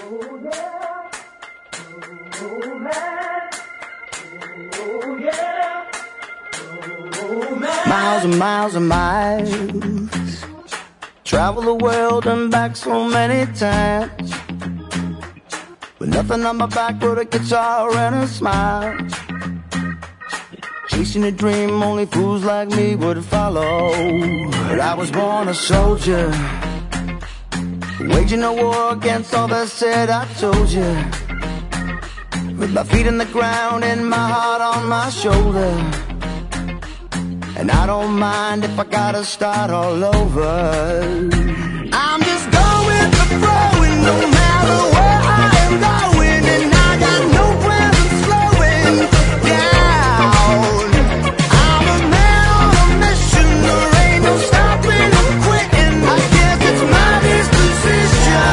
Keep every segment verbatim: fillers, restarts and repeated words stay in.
Oh yeah, oh man, oh yeah, oh man. Miles and miles and miles, travel the world and back so many times, with nothing on my back but a guitar and a smile. Chasing a dream only fools like me would follow. But I was born a soldier, waging a war against all that said I told you. With my feet in the ground and my heart on my shoulder. And I don't mind if I gotta start all over. I'm just going with the flow, and no matter where I am going, and I got no plans of slowing down. I'm a man on a mission, there ain't no stopping or quitting. I guess it's my disposition.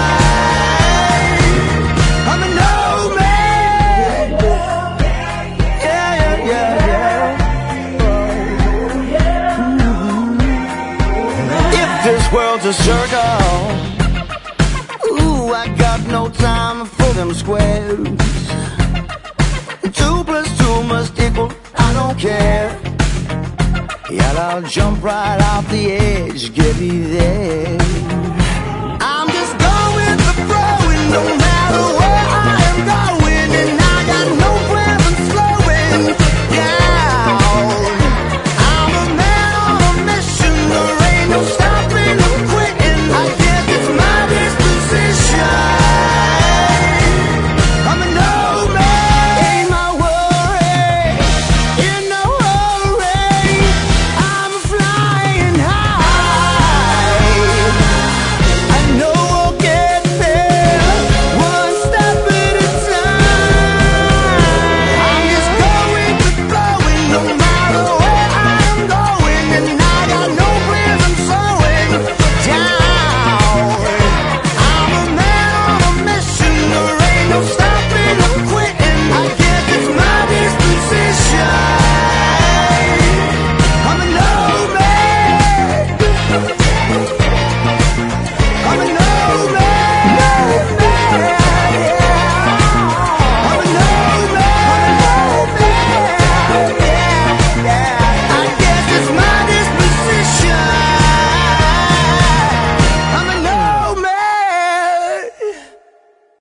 I'm a nomad. Yeah, yeah, yeah, yeah. If this world's a circle, ooh, I got no time for them squares. Two plus two must equal, I don't care. Yeah, I'll jump right off the edge, get me there.